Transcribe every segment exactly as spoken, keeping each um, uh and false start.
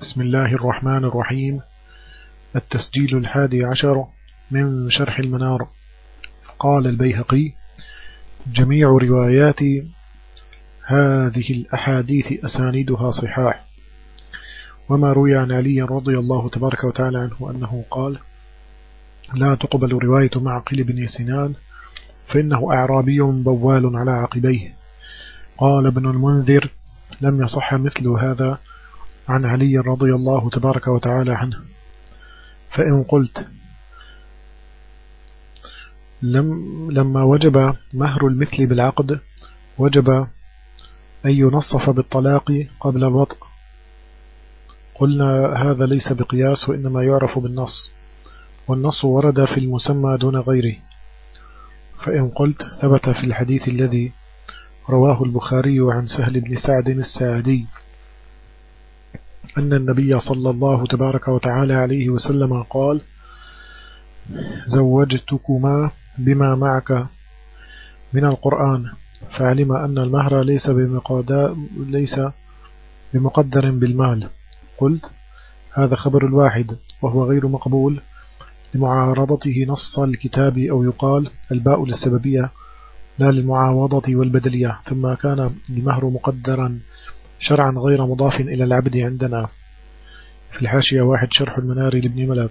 بسم الله الرحمن الرحيم. التسجيل الحادي عشر من شرح المنار. قال البيهقي: جميع روايات هذه الأحاديث أسانيدها صحاح. وما روي عن علي رضي الله تبارك وتعالى عنه أنه قال: لا تقبل رواية معقل بن سنان فإنه أعرابي بوال على عقبيه. قال ابن المنذر: لم يصح مثل هذا عن علي رضي الله تبارك وتعالى عنه. فإن قلت لم لما وجب مهر المثل بالعقد وجب أن ينصف بالطلاق قبل الوطء، قلنا هذا ليس بقياس وإنما يعرف بالنص، والنص ورد في المسمى دون غيره. فإن قلت ثبت في الحديث الذي رواه البخاري عن سهل بن سعد الساعدي أن النبي صلى الله تبارك وتعالى عليه وسلم قال: زوجتكما بما معك من القرآن، فعلم أن المهر ليس ليس بمقدر بالمال. قلت: هذا خبر الواحد وهو غير مقبول لمعارضته نص الكتاب، أو يقال الباء للسببية لا للمعاوضة والبدلية. ثم كان المهر مقدرا شرعا غير مضاف إلى العبد عندنا. في الحاشية: واحد شرح المنار لابن ملك.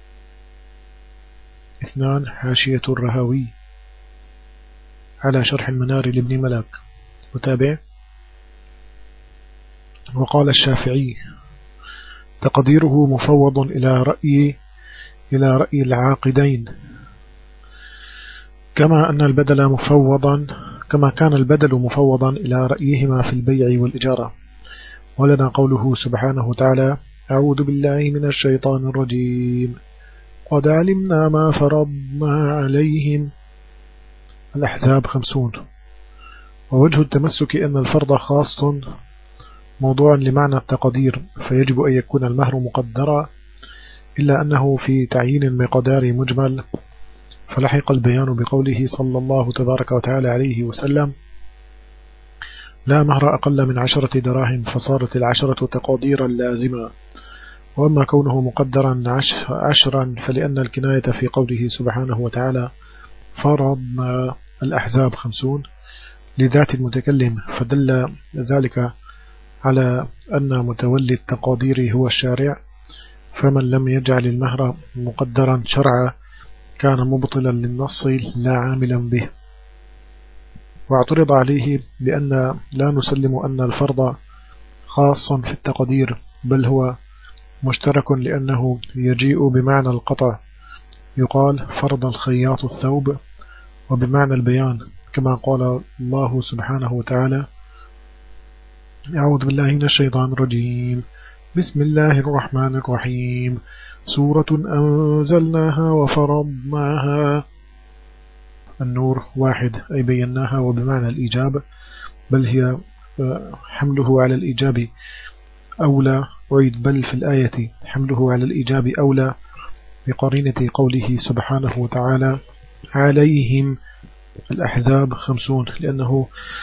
اثنان حاشية الرهوي على شرح المنار لابن ملك. متابع. وقال الشافعي: تقديره مفوض إلى رأي إلى رأي العاقدين، كما أن البدل مفوضا كما كان البدل مفوضا إلى رأيهما في البيع والإجارة. ولنا قوله سبحانه وتعالى: أعوذ بالله من الشيطان الرجيم، قد علمنا ما فرضنا عليهم. الأحزاب خمسون. ووجه التمسك أن الفرض خاص موضوع لمعنى التقدير، فيجب أن يكون المهر مقدرا، إلا أنه في تعيين المقدار مجمل، فلحق البيان بقوله صلى الله تبارك وتعالى عليه وسلم: لا مهر أقل من عشرة دراهم، فصارت العشرة تقديرا لازما. وأما كونه مقدرا عشرا فلأن الكناية في قوله سبحانه وتعالى فرضنا. الأحزاب خمسون لذات المتكلم، فدل ذلك على أن متولي التقادير هو الشارع، فمن لم يجعل المهر مقدرا شرعا كان مبطلا للنص لا عاملا به. واعترض عليه بأن لا نسلم أن الفرض خاص في التقدير، بل هو مشترك، لأنه يجيء بمعنى القطع، يقال فرض الخياط الثوب، وبمعنى البيان، كما قال الله سبحانه وتعالى: أعوذ بالله من الشيطان الرجيم، بسم الله الرحمن الرحيم، سورة أنزلناها وفرضناها. النور واحد، أي بيناها، وبمعنى الإيجاب، بل هي حمله على الإيجاب أولى. وعيد بل في الآية حمله على الإيجاب أولى بقرينة قوله سبحانه وتعالى عليهم. الأحزاب خمسون، لأنه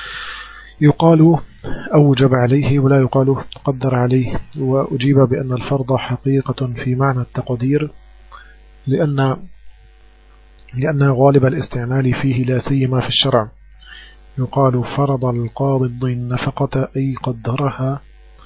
يقال أوجب عليه ولا يقال قدر عليه. وأجيب بأن الفرض حقيقة في معنى التقدير، لأن لأن غالب الاستعمال فيه لا سيما في الشرع. يقال فرض القاضي النفقة أي قدرها،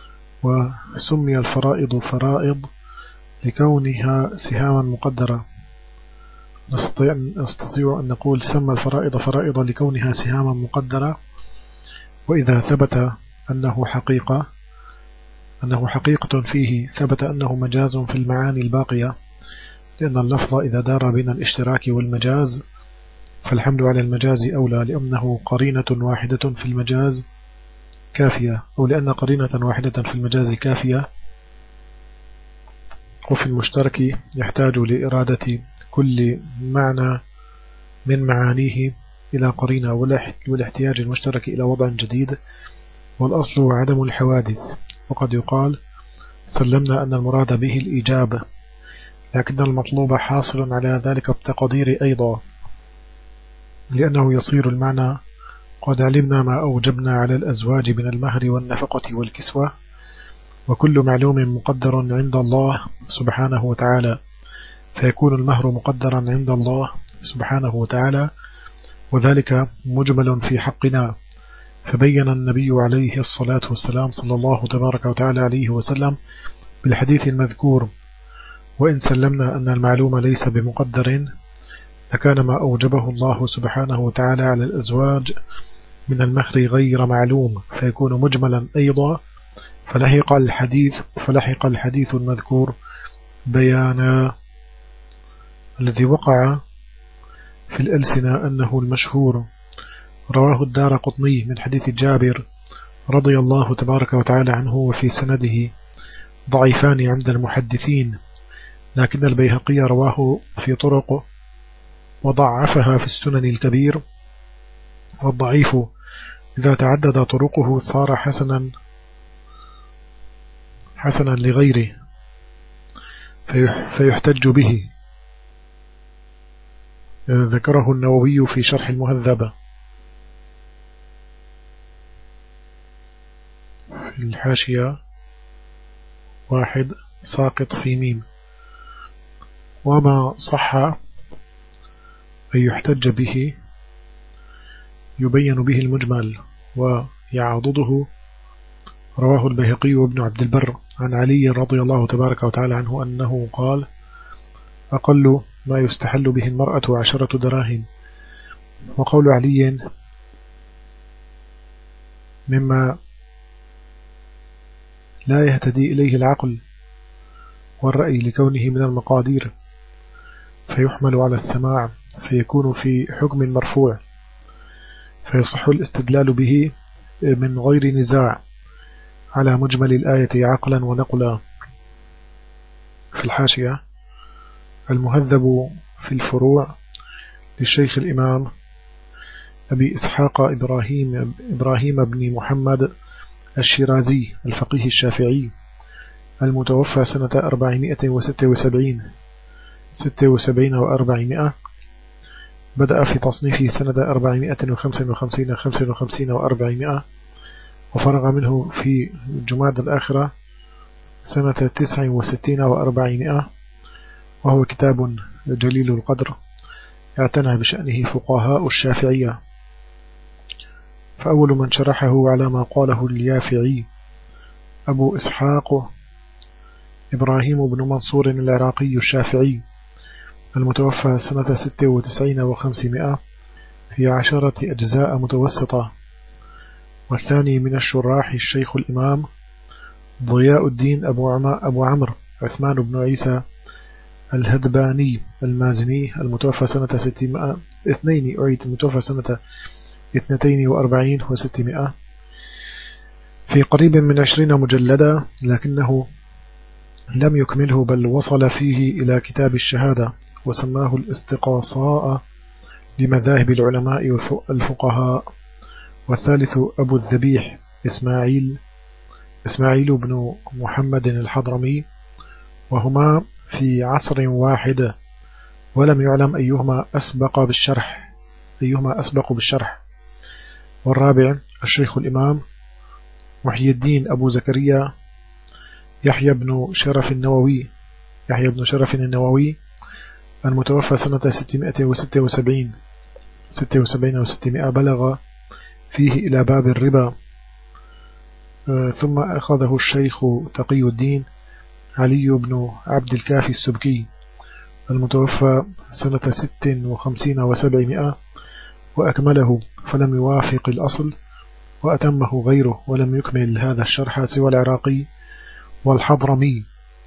وسمي الفرائض فرائض لكونها سهاما مقدرة. نستطيع, نستطيع أن نقول سمى الفرائض فرائض لكونها سهاما مقدرة. وإذا ثبت أنه حقيقة أنه حقيقة فيه، ثبت أنه مجاز في المعاني الباقية، لأن اللفظ إذا دار بين الاشتراك والمجاز فالحمد على المجاز أولى، لأنه قرينة واحدة في المجاز كافية، أو لأن قرينة واحدة في المجاز كافية. وفي المشترك يحتاج لإرادة كل معنى من معانيه إلى قرينة، والاحتياج المشترك إلى وضع جديد، والأصل عدم الحوادث. وقد يقال سلمنا أن المراد به الإيجاب، لكن المطلوب حاصل على ذلك بتقدير أيضا، لأنه يصير المعنى قد علمنا ما أوجبنا على الأزواج من المهر والنفقة والكسوة، وكل معلوم مقدر عند الله سبحانه وتعالى، فيكون المهر مقدرا عند الله سبحانه وتعالى، وذلك مجمل في حقنا. فبين النبي عليه الصلاة والسلام صلى الله تبارك وتعالى عليه وسلم بالحديث المذكور: وإن سلمنا أن المعلوم ليس بمقدر لكان ما أوجبه الله سبحانه وتعالى على الأزواج من المهر غير معلوم، فيكون مجملا أيضا. فلحق الحديث فلحق الحديث المذكور بيانا الذي وقع في الألسنة أنه المشهور. رواه الدارقطني من حديث جابر رضي الله تبارك وتعالى عنه، وفي سنده ضعيفان عند المحدثين، لكن البيهقي رواه في طرق وضعفها في السنن الكبير، والضعيف إذا تعدد طرقه صار حسنا حسنا لغيره فيحتج به. ذكره النووي في شرح المهذب في الحاشية واحد ساقط في ميم. وما صح أن يحتج به يبين به المجمل ويعضده. رواه البيهقي وابن عبد البر عن علي رضي الله تبارك وتعالى عنه أنه قال: أقل ما يستحل به المرأة عشرة دراهم. وقول علي مما لا يهتدي إليه العقل والرأي لكونه من المقادير، فيحمل على السماع فيكون في حكم مرفوع، فيصح الاستدلال به من غير نزاع على مجمل الآية عقلا ونقلا. في الحاشية: المهذب في الفروع للشيخ الإمام أبي إسحاق إبراهيم, إبراهيم بن محمد الشيرازي الفقيه الشافعي المتوفى سنة أربعمائة وستة وسبعين ستة وسبعين وأربعمائة، بدأ في تصنيفه سنة أربعمائة وخمسة وخمسين خمسة وخمسين وأربعمائة، وفرغ منه في جماد الآخرة سنة تسع وستين وأربعمائة، وهو كتاب جليل القدر اعتنى بشأنه فقهاء الشافعية. فأول من شرحه على ما قاله اليافعي أبو إسحاق إبراهيم بن منصور العراقي الشافعي المتوفى سنة ستة وتسعين وخمسمائة في عشرة أجزاء متوسطة. والثاني من الشراح الشيخ الإمام ضياء الدين أبو, أبو عمرو عثمان بن عيسى الهدباني المازني المتوفى سنة ستمائة اثنين أعيد المتوفى سنة اثنتين وأربعين وستمائة، في قريب من عشرين مجلدا، لكنه لم يكمله بل وصل فيه إلى كتاب الشهادة، وسماه الاستقاصاء لمذاهب العلماء والفقهاء. والثالث أبو الذبيح إسماعيل إسماعيل بن محمد الحضرمي، وهما في عصر واحد، ولم يعلم أيهما أسبق بالشرح أيهما أسبق بالشرح. والرابع الشيخ الإمام محي الدين أبو زكريا يحيى بن شرف النووي يحيى بن شرف النووي المتوفى سنة ستمائة وستة وسبعين ستة وسبعين وستمائة، بلغ فيه إلى باب الربا. ثم أخذه الشيخ تقي الدين علي بن عبد الكافي السبكي المتوفى سنة ست وخمسين وسبعمائة، وأكمله فلم يوافق الأصل، وأتمه غيره ولم يكمل هذا الشرح سوى العراقي والحضرمي.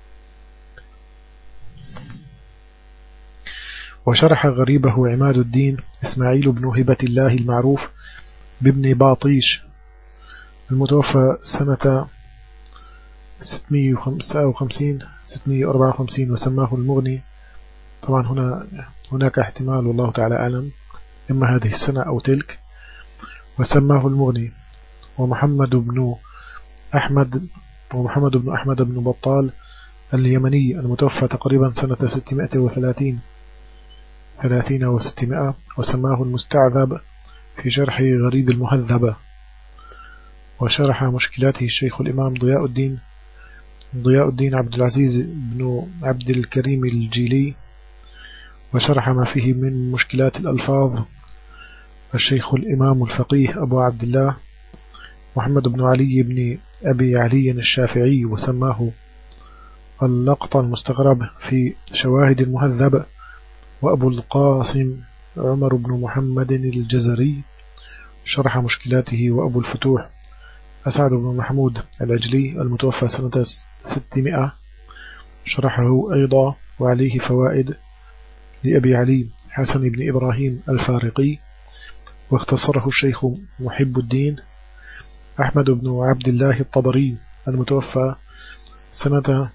وشرح غريبه عماد الدين إسماعيل بن هبة الله المعروف بابن باطيش المتوفى سنة ستمائة وخمسة وخمسين ستمائة وأربعة وخمسين، وسماه المغني. طبعا هنا هناك احتمال والله تعالى أعلم، إما هذه السنة أو تلك، وسماه المغني. ومحمد بن أحمد ومحمد بن أحمد بن بطال اليمني المتوفى تقريبا سنة ستمائة وثلاثين ثلاثين وستمائة، وسماه المستعذب في شرح غريب المهذبة. وشرح مشكلاته الشيخ الإمام ضياء الدين ضياء الدين عبد العزيز بن عبد الكريم الجيلي، وشرح ما فيه من مشكلات الألفاظ الشيخ الإمام الفقيه أبو عبد الله محمد بن علي بن أبي علي الشافعي، وسماه اللقط المستغرب في شواهد المهذب. وأبو القاسم عمر بن محمد الجزري شرح مشكلاته. وأبو الفتوح أسعد بن محمود العجلي المتوفى سنة ستمائة شرحه أيضا، وعليه فوائد لأبي علي حسن بن إبراهيم الفارقي، واختصره الشيخ محب الدين أحمد بن عبد الله الطبري المتوفى سنة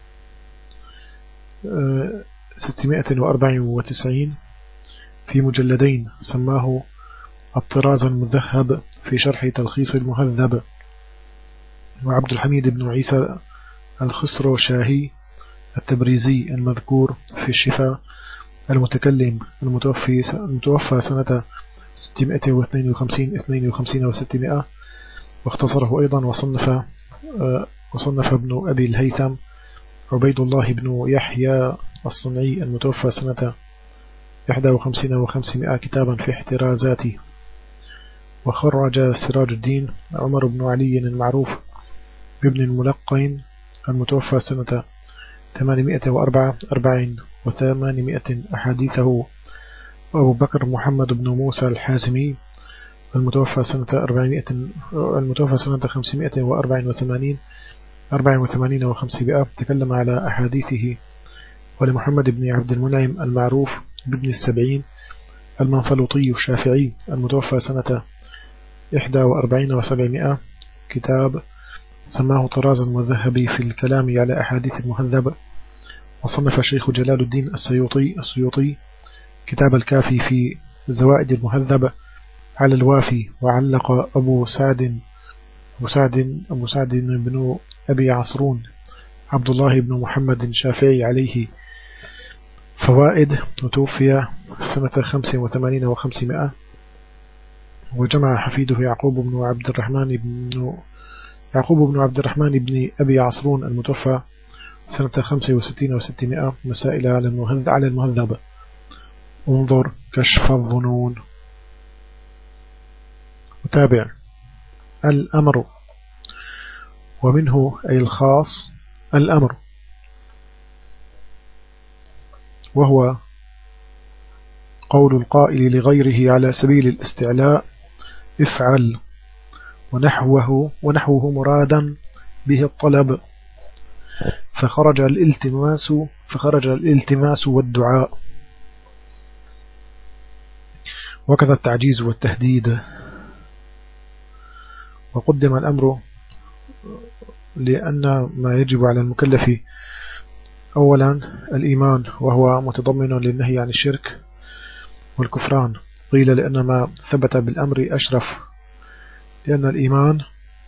ستمائة وأربعة وتسعين في مجلدين، سماه الطراز المذهب في شرح تلخيص المهذب. وعبد الحميد بن عيسى الخسرو شاهي التبريزي المذكور في الشفاء المتكلم المتوفي المتوفى سنة ستمائة واثنين وخمسين اثنين وخمسين وستمائة، واختصره أيضا. وصنف وصنف ابن أبي الهيثم عبيد الله بن يحيى الصنعي المتوفى سنة إحدى وخمسين وخمسمائة كتابا في احترازاته. وخرج سراج الدين عمر بن علي المعروف بابن الملقين المتوفى سنة ثمانمائة وأربعة وثمانمائة أحاديثه. وأبو بكر محمد بن موسى الحازمي المتوفى سنة أربعمائة المتوفى سنة خمسمائة وأربعة وثمانين أربعة وثمانين وخمسمائة تكلم على أحاديثه. ولمحمد بن عبد المنعم المعروف بابن السبعين المنفلوطي الشافعي المتوفى سنة إحدى وأربعين وسبعمائة كتاب سماه طراز المذهبي في الكلام على أحاديث المهذب. وصنف الشيخ جلال الدين السيوطي السيوطي كتاب الكافي في زوائد المهذب على الوافي. وعلق أبو سعد أبو سعد أبو سعد بن أبي عصرون عبد الله بن محمد الشافعي عليه فوائد، وتوفي سنة خمس وثمانين وخمسمائة. وجمع حفيده يعقوب بن عبد الرحمن بن يعقوب بن عبد الرحمن بن أبي عصرون المتوفى سنة خمس وستين وستمائة مسائل على المهذب. انظر كشف الظنون. وتابع الأمر، ومنه أي الخاص الأمر، وهو قول القائل لغيره على سبيل الاستعلاء افعل، ونحوه ونحوه مرادا به الطلب، فخرج الالتماس فخرج الالتماس والدعاء، وكذا التعجيز والتهديد. وقدم الأمر لأن ما يجب على المكلف أولا الإيمان، وهو متضمن للنهي عن الشرك والكفران. قيل لأن ما ثبت بالأمر أشرف، لأن الإيمان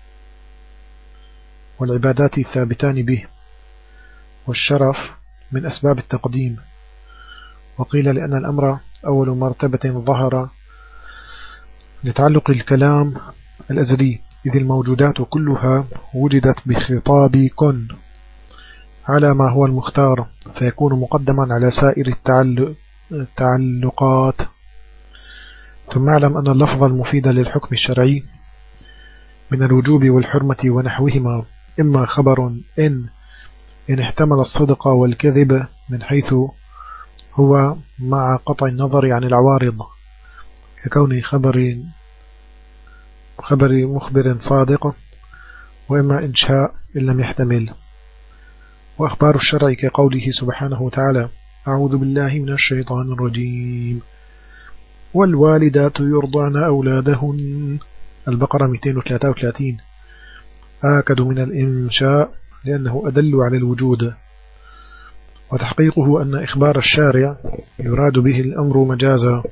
والعبادات ثابتان به، والشرف من أسباب التقديم. وقيل لأن الأمر أول مرتبة ظهر لتعلق الكلام الأزلي، إذ الموجودات كلها وجدت بخطاب كن على ما هو المختار، فيكون مقدما على سائر التعلقات. ثم اعلم أن اللفظ المفيد للحكم الشرعي من الوجوب والحرمة ونحوهما إما خبر إن إن احتمل الصدق والكذب، من حيث هو مع قطع النظر عن العوارض، ككون خبر خبر مخبر صادق، وإما إنشاء إن لم يحتمل. وأخبار الشرع كقوله سبحانه وتعالى أعوذ بالله من الشيطان الرجيم والوالدات يرضعن أولادهن، البقرة مئتين وثلاثة وثلاثين، آكد من الإنشاء لأنه أدل على الوجود. وتحقيقه أن إخبار الشارع يراد به الأمر مجازا،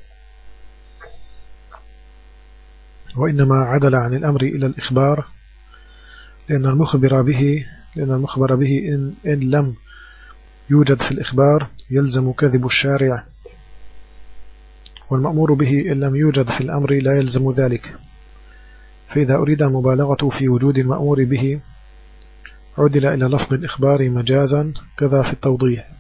وإنما عدل عن الأمر إلى الإخبار، لأن المخبر به لأن المخبر به إن, إن لم يوجد في الإخبار يلزم كذب الشارع، والمأمور به إن لم يوجد في الأمر لا يلزم ذلك. فإذا أريد المبالغة في وجود المأمور به عدل إلى لفظ الإخبار مجازا كذا في التوضيح.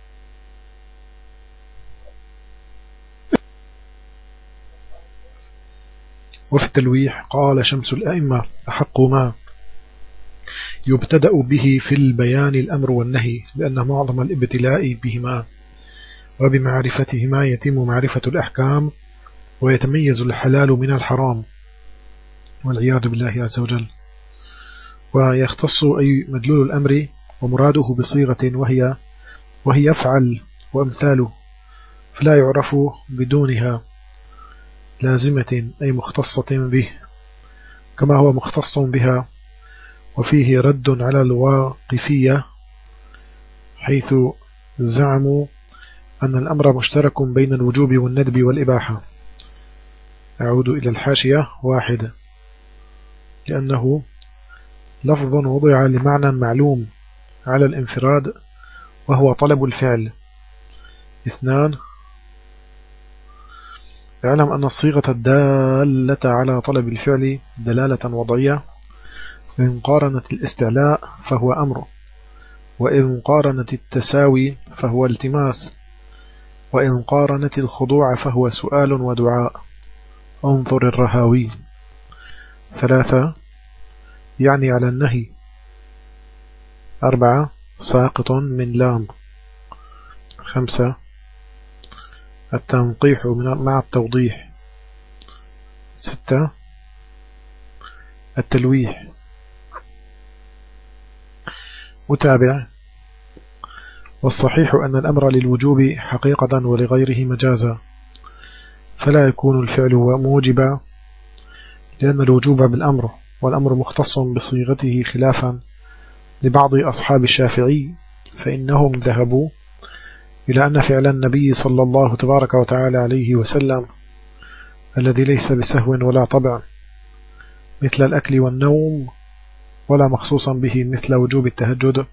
وفي التلويح قال شمس الأئمة أحق ما يبتدأ به في البيان الأمر والنهي، لأن معظم الابتلاء بهما وبمعرفتهما يتم معرفة الأحكام ويتميز الحلال من الحرام والعياذ بالله عز وجل. ويختص أي مدلول الأمر ومراده بصيغة وهي وهي يفعل وأمثاله، فلا يعرف بدونها لازمة أي مختصة به، كما هو مختص بها. وفيه رد على الواقفية حيث زعموا أن الأمر مشترك بين الوجوب والندب والإباحة. أعود إلى الحاشية. واحد، لأنه لفظ وضع لمعنى معلوم على الانفراد وهو طلب الفعل. اثنان، اعلم أن الصيغة الدالة على طلب الفعل دلالة وضعية، وإن قارنت الاستعلاء فهو أمر، وإن قارنت التساوي فهو التماس، وإن قارنت الخضوع فهو سؤال ودعاء. انظر الرهاوي. ثلاثة، يعني على النهي. أربعة، ساقط من لام. خمسة، التنقيح مع التوضيح. ستة، التلويح. متابع. والصحيح أن الأمر للوجوب حقيقة ولغيره مجازا، فلا يكون الفعل موجبا، لأن الوجوب بالأمر والأمر مختص بصيغته، خلافا لبعض أصحاب الشافعي، فإنهم ذهبوا إلى أن فعل النبي صلى الله تبارك وتعالى عليه وسلم الذي ليس بسهو ولا طبع مثل الأكل والنوم، ولا مخصوصا به مثل وجوب التهجد،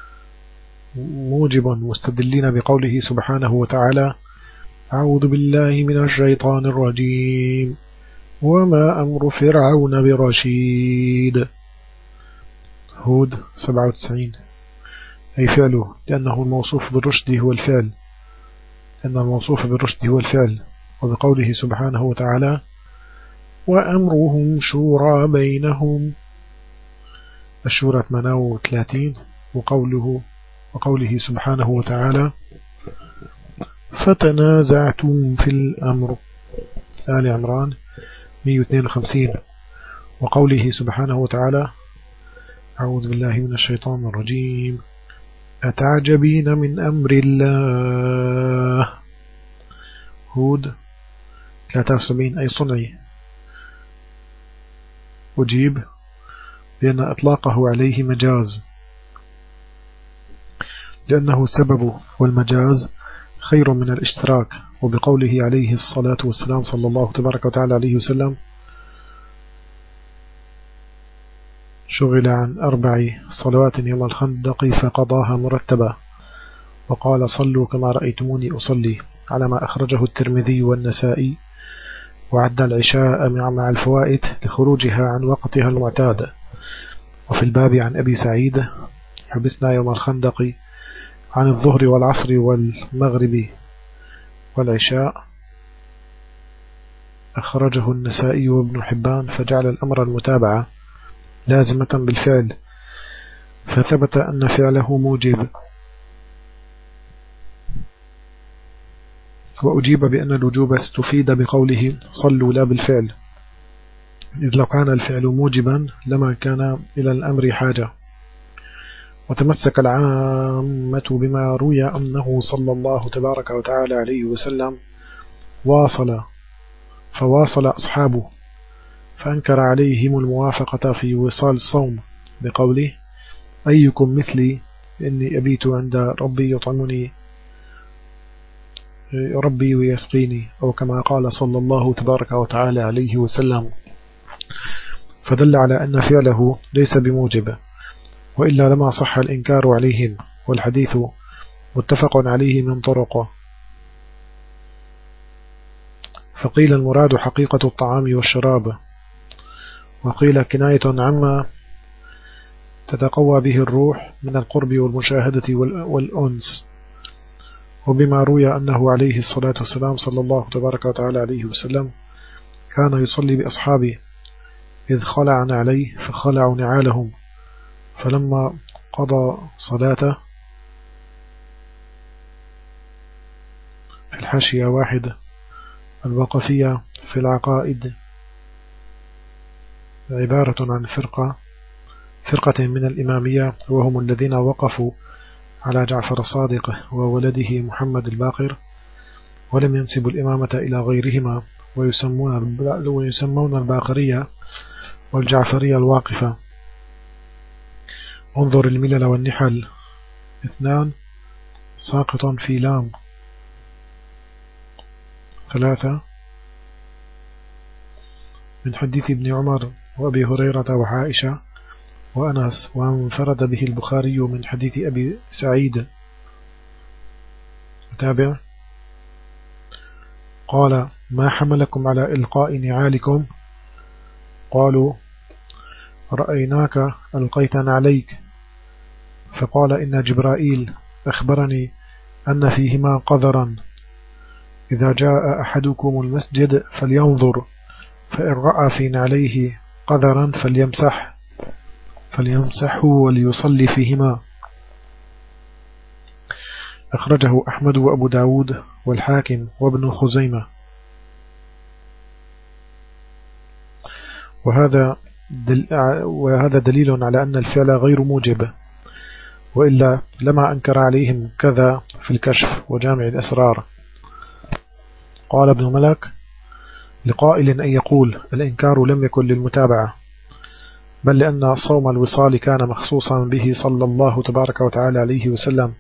موجب، مستدلين بقوله سبحانه وتعالى: أعوذ بالله من الشيطان الرجيم، وما أمر فرعون برشيد. هود سبعة وتسعين. أي فعله، لأنه الموصوف بالرشد هو الفعل، لأن الموصوف بالرشد هو الفعل. وبقوله سبحانه وتعالى: وأمرهم شورى بينهم، الشورى ثمانية وثلاثين. وقوله وقوله سبحانه وتعالى: فتنازعتم في الأمر، آل عمران مئة واثنين وخمسين. وقوله سبحانه وتعالى: أعوذ بالله من الشيطان الرجيم، أتعجبين من أمر الله، هود ثلاثة وسبعين. أي صنعي. أجيب بأن إطلاقه عليه مجاز، لأنه سبب، والمجاز خير من الاشتراك. وبقوله عليه الصلاة والسلام صلى الله تبارك وتعالى عليه وسلم: شغل عن أربع صلوات يوم الخندق فقضاها مرتبة، وقال: صلوا كما رأيتموني أصلي، على ما أخرجه الترمذي والنسائي. وعد العشاء مع الفوائت لخروجها عن وقتها المعتاد. وفي الباب عن أبي سعيد: حبسنا يوم الخندق عن الظهر والعصر والمغرب والعشاء، أخرجه النسائي وابن حبان، فجعل الأمر المتابعة لازمة بالفعل، فثبت أن فعله موجب. وأجيب بأن الوجوب استفيد بقوله صلوا لا بالفعل، إذ لو كان الفعل موجبا لما كان إلى الأمر حاجة. وتمسك العامة بما روي أنه صلى الله تبارك وتعالى عليه وسلم واصل فواصل أصحابه، فأنكر عليهم الموافقة في وصال الصوم بقوله: أيكم مثلي إني أبيت عند ربي يطعمني ربي ويسقيني، أو كما قال صلى الله تبارك وتعالى عليه وسلم. فدل على أن فعله ليس بموجب، وإلا لما صح الإنكار عليهم، والحديث متفق عليه من طرقه. فقيل المراد حقيقة الطعام والشراب، وقيل كناية عما تتقوى به الروح من القرب والمشاهدة والأنس. وبما روي أنه عليه الصلاة والسلام صلى الله تبارك وتعالى عليه وسلم كان يصلي بأصحابه إذ خلع عليه فخلعوا نعالهم، فلما قضى صلاته في الحاشية واحد الوقفية في العقائد عبارة عن فرقة فرقة من الإمامية، وهم الذين وقفوا على جعفر الصادق وولده محمد الباقر، ولم ينسبوا الإمامة إلى غيرهما، ويسمون ويسمون الباقرية والجعفرية الواقفة. انظر الملل والنحل اثنان ساقط في لام. ثلاثة من حديث ابن عمر وأبي هريرة وعائشة وأنس، وانفرد به البخاري من حديث أبي سعيد. تابع. قال: ما حملكم على إلقاء نعالكم؟ قالوا: رأيناك ألقيتنا عليك. فقال: إن جبرائيل أخبرني أن فيهما قذرا، إذا جاء أحدكم المسجد فلينظر، فإن رأى في نعليه قذرا فليمسح فليمسحه وليصلي فيهما. أخرجه أحمد وأبو داود والحاكم وابن خزيمة. وهذا دل... وهذا دليل على أن الفعل غير موجب، وإلا لما أنكر عليهم كذا في الكشف وجامع الأسرار. قال ابن ملك: لقائل أن يقول الإنكار لم يكن للمتابعة، بل لأن صوم الوصال كان مخصوصا به صلى الله تبارك وتعالى عليه وسلم،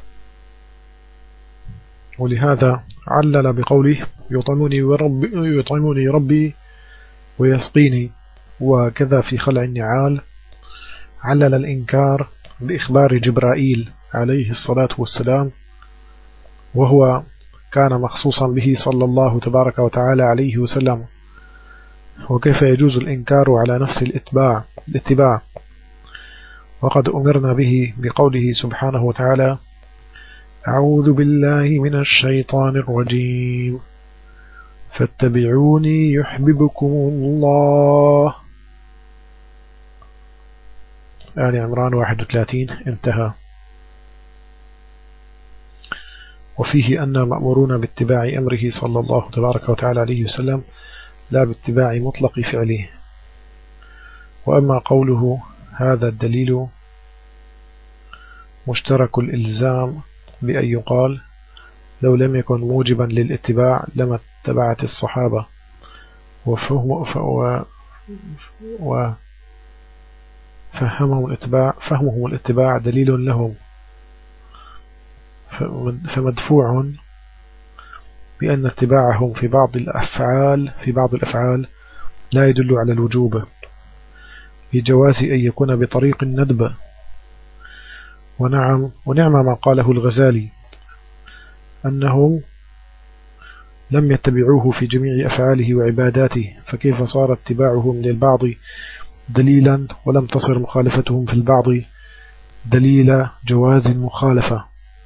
ولهذا علل بقوله: يطعمني, ورب يطعمني ربي ويسقيني. وكذا في خلع النعال علل الإنكار بإخبار جبرائيل عليه الصلاة والسلام، وهو كان مخصوصا به صلى الله تبارك وتعالى عليه وسلم. وكيف يجوز الإنكار على نفس الاتباع الاتباع وقد أمرنا به بقوله سبحانه وتعالى: أعوذ بالله من الشيطان الرجيم، فاتبعوني يحببكم الله. آل عمران واحد وثلاثين انتهى. وفيه أن مأمورون باتباع أمره صلى الله تبارك وتعالى عليه وسلم، لا باتباع مطلق فعله. وأما قوله هذا الدليل مشترك الإلزام، بأن يقال لو لم يكن موجبا للاتباع لما اتبعت الصحابة، وفهم وفهمهم الاتباع فهمهم الاتباع دليل لهم، فمدفوع بأن اتباعهم في بعض الأفعال في بعض الأفعال لا يدل على الوجوب، بجواز أن يكون بطريق الندب. ونعم ونعم ما قاله الغزالي أنهم لم يتبعوه في جميع أفعاله وعباداته، فكيف صار اتباعهم للبعض دليلا ولم تصر مخالفتهم في البعض دليل جواز المخالفة.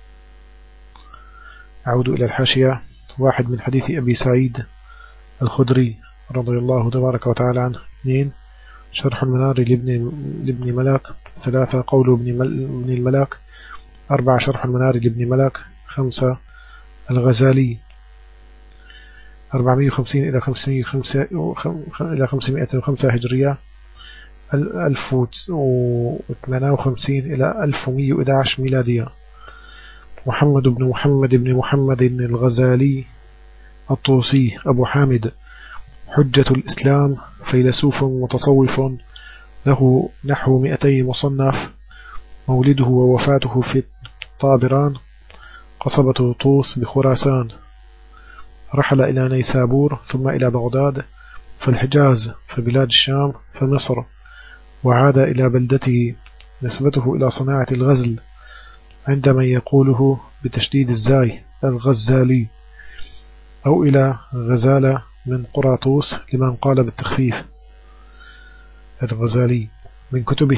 أعود إلى الحاشية. واحد من حديث أبي سعيد الخدري رضي الله تبارك وتعالى عنه. اثنين شرح المنار لابن, لابن ملاك. ثلاثة قول ابن الملاك. أربعة شرح المنار لابن ملاك. خمسة الغزالي. أربعمائة وخمسين إلى خمسمائة وخمسة هجرية. ألف وثمانية وخمسين إلى ألف ومائة وأحد عشر ميلادية. محمد بن محمد بن محمد الغزالي الطوسي أبو حامد، حجة الإسلام، فيلسوف متصوف، له نحو مئتي مصنف. مولده ووفاته في طابران قصبة طوس بخراسان. رحل إلى نيسابور ثم إلى بغداد، فالحجاز، فبلاد الشام، فمصر، وعاد إلى بلدته. نسبته إلى صناعة الغزل عندما يقوله بتشديد الزاي الغزالي، أو إلى غزالة من قراطوس لمن قال بالتخفيف الغزالي. من كتبه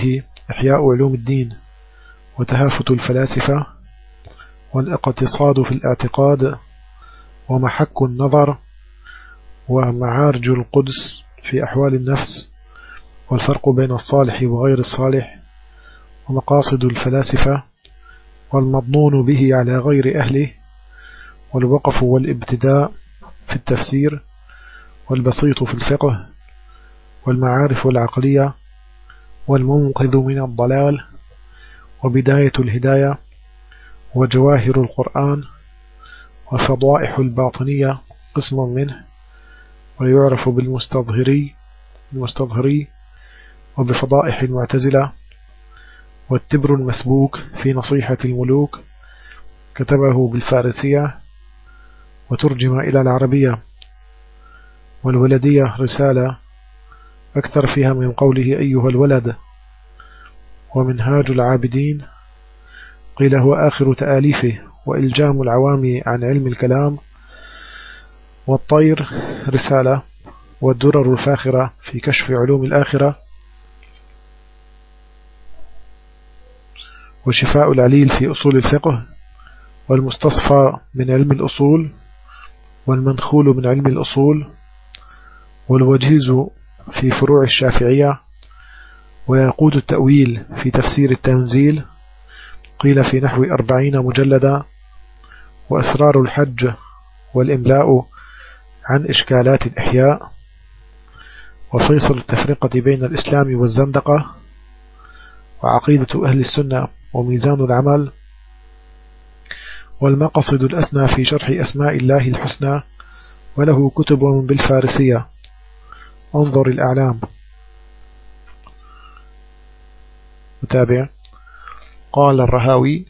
إحياء علوم الدين وتهافت الفلاسفة والاقتصاد في الاعتقاد ومحك النظر ومعارج القدس في أحوال النفس والفرق بين الصالح وغير الصالح ومقاصد الفلاسفة والمضنون به على غير أهله والوقف والابتداء في التفسير والبسيط في الفقه والمعارف العقلية والمنقذ من الضلال وبداية الهداية وجواهر القرآن وفضائح الباطنية قسم منه ويعرف بالمستظهري المستظهري وبفضائح المعتزلة والتبر المسبوك في نصيحة الملوك كتبه بالفارسية وترجم إلى العربية والولدية رسالة أكثر فيها من قوله أيها الولد ومنهاج العابدين قيل هو آخر تآليفه وإلجام العوام عن علم الكلام والطير رسالة والدرر الفاخرة في كشف علوم الآخرة وشفاء العليل في أصول الفقه والمستصفى من علم الأصول والمنخول من علم الأصول والوجيز في فروع الشافعية ويقود التأويل في تفسير التنزيل قيل في نحو أربعين مجلدا وأسرار الحج والإملاء عن إشكالات الإحياء وفيصل التفرقة بين الإسلام والزندقة وعقيدة أهل السنة وميزان العمل والمقصد الأسنى في شرح أسماء الله الحسنى وله كتب بالفارسية انظر الأعلام. متابع. قال الرهاوي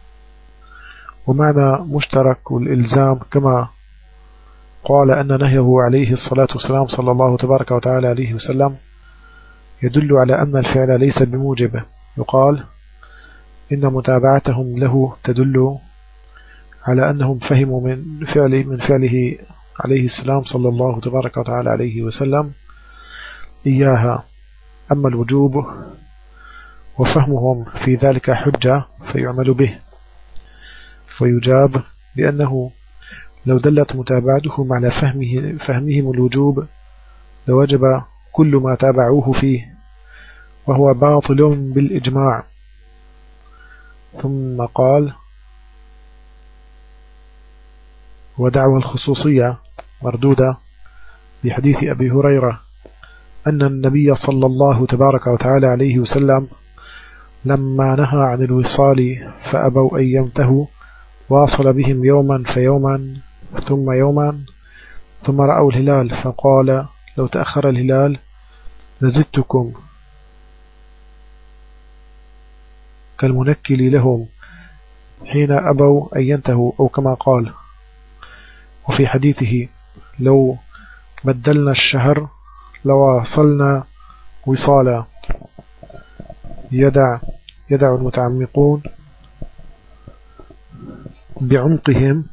ومعنى مشترك الإلزام كما قال أن نهيه عليه الصلاة والسلام صلى الله تبارك وتعالى عليه وسلم يدل على أن الفعل ليس بموجبه يقال إن متابعتهم له تدل على أنهم فهموا من فعله من فعله عليه السلام صلى الله تبارك وتعالى عليه وسلم إياها. أما الوجوب وفهمهم في ذلك حجة فيعمل به ويجاب بأنه لو دلت متابعتهم على فهمه فهمهم الوجوب لوجب كل ما تابعوه فيه وهو باطل بالإجماع. ثم قال ودعوى الخصوصية مردودة بحديث أبي هريرة أن النبي صلى الله تبارك وتعالى عليه وسلم لما نهى عن الوصال فأبوا أن ينتهوا واصل بهم يوما فيوما ثم يوما ثم رأوا الهلال فقال لو تأخر الهلال لزدتكم كالمنكل لهم حين أبوا أن ينتهوا أو كما قال. وفي حديثه لو بدلنا الشهر لواصلنا وصالا يدع يدع المتعمقون بعمقهم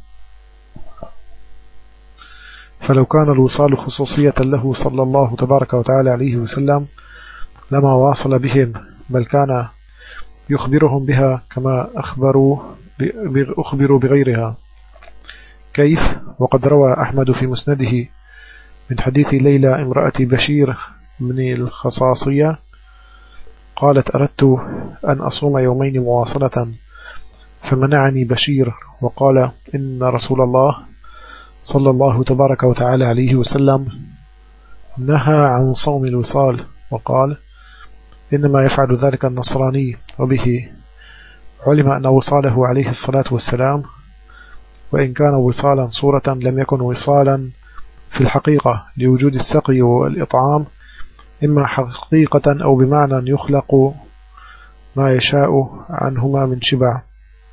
فلو كان الوصال خصوصية له صلى الله تبارك وتعالى عليه وسلم لما واصل بهم بل كان يخبرهم بها كما أخبروا أخبروا بغيرها. كيف؟ وقد روى أحمد في مسنده من حديث ليلى امرأة بشير من الخصاصية قالت أردت أن أصوم يومين مواصلة فمنعني بشير وقال إن رسول الله صلى الله تبارك وتعالى عليه وسلم نهى عن صوم الوصال وقال إنما يفعل ذلك النصراني وبه علم أن وصاله عليه الصلاة والسلام وإن كان وصالا صورة لم يكن وصالا في الحقيقة لوجود السقي والإطعام إما حقيقة أو بمعنى يخلق ما يشاء عنهما من شبع.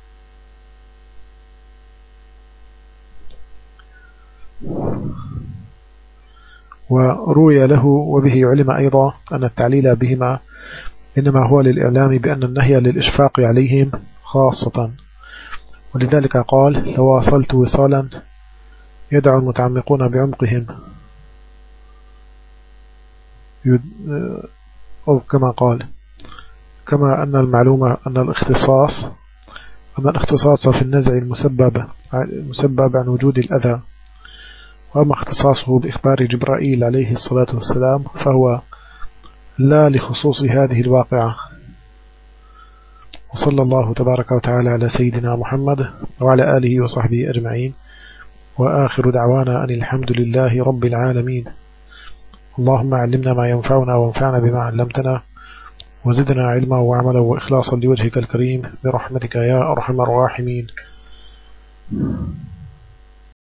وروي له وبه علم أيضا أن التعليل بهما إنما هو للإعلام بأن النهي للإشفاق عليهم خاصة ولذلك قال لو واصلت وصالا يدعو المتعمقون بعمقهم أو كما قال كما أن المعلومة أن الاختصاص أن الاختصاص في النزع المسبب المسبب عن وجود الأذى، وأما اختصاصه بإخبار جبرائيل عليه الصلاة والسلام فهو لا لخصوص هذه الواقعة. وصلى الله تبارك وتعالى على سيدنا محمد وعلى آله وصحبه أجمعين، وآخر دعوانا أن الحمد لله رب العالمين. اللهم علمنا ما ينفعنا وانفعنا بما علمتنا، وزدنا علما وعملا وإخلاصا لوجهك الكريم برحمتك يا أرحم الراحمين.